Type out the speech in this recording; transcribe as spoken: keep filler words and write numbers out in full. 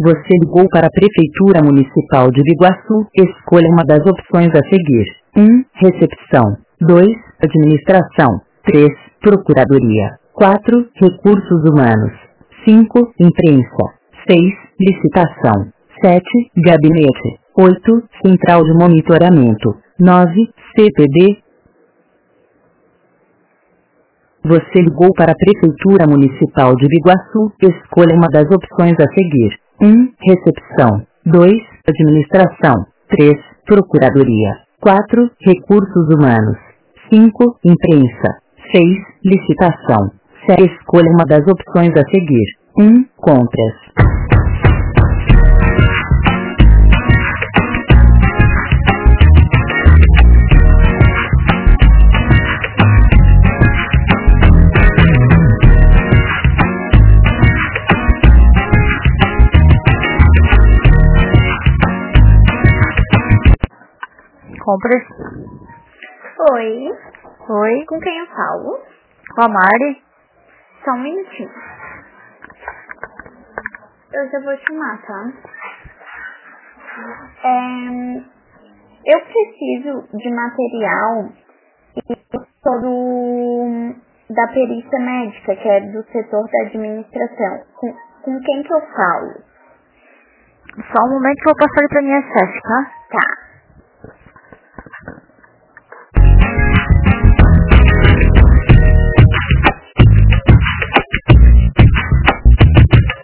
Você ligou para a Prefeitura Municipal de Biguaçu. Escolha uma das opções a seguir. um. Recepção. dois. Administração. três. Procuradoria. quatro. Recursos humanos. cinco. Imprensa. seis. Licitação. sete. Gabinete. oito. Central de monitoramento. nove. C P D. Você ligou para a Prefeitura Municipal de Biguaçu. Escolha uma das opções a seguir. um. Recepção. dois. Administração. três. Procuradoria. quatro. Recursos humanos. cinco. Imprensa. seis. Licitação. sete. Escolha uma das opções a seguir. um. Compras. Compras. Oi. Oi. Com quem eu falo? Com a Mari. Só um minutinho. Eu já vou chamar, tá? É, eu preciso de material e sou do, da perícia médica, que é do setor da administração. Com, com quem que eu falo? Só um momento que eu vou passar ele pra minha chefe, tá? Tá.